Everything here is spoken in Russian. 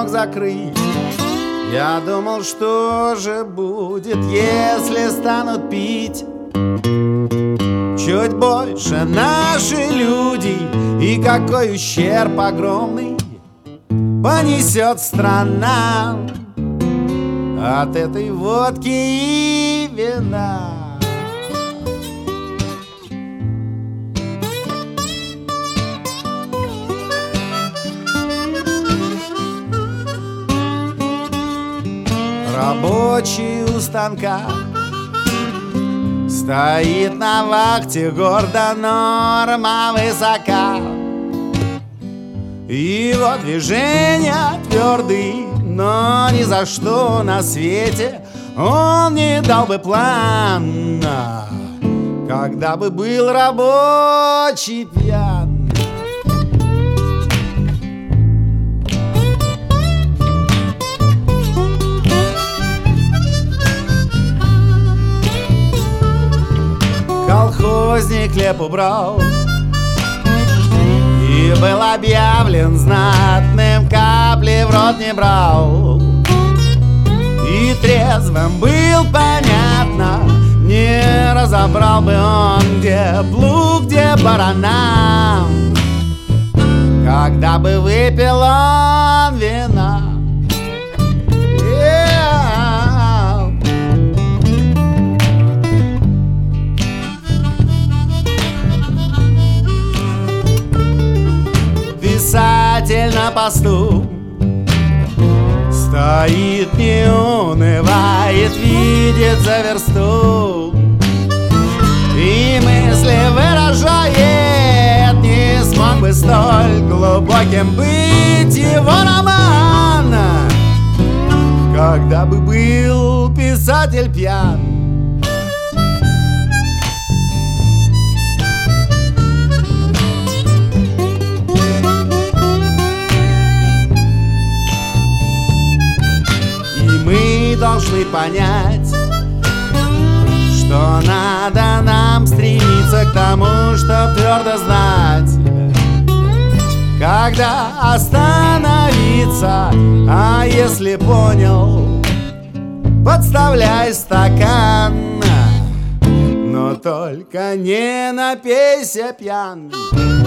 мог закрыть. Я думал, что же будет, если станут пить чуть больше наши люди, и какой ущерб огромный понесет страна от этой водки и вина. Рабочий у станка стоит на вахте гордо, норма высока. Его движения твердые, но ни за что на свете он не дал бы план, когда бы был рабочий пьян. Колхозник хлеб убрал и был объявлен знатным, капли в рот не брал. И трезвым был, понятно, не разобрал бы он, где плуг, где барана, когда бы выпил он вина. Писатель на посту стоит, не унывает, видит за версту и мысли выражает. Не смог бы столь глубоким быть его роман, когда бы был писатель пьян. Мы должны понять, что надо нам стремиться к тому, чтоб твердо знать, когда остановиться. А если понял, подставляй стакан, но только не напейся пьян.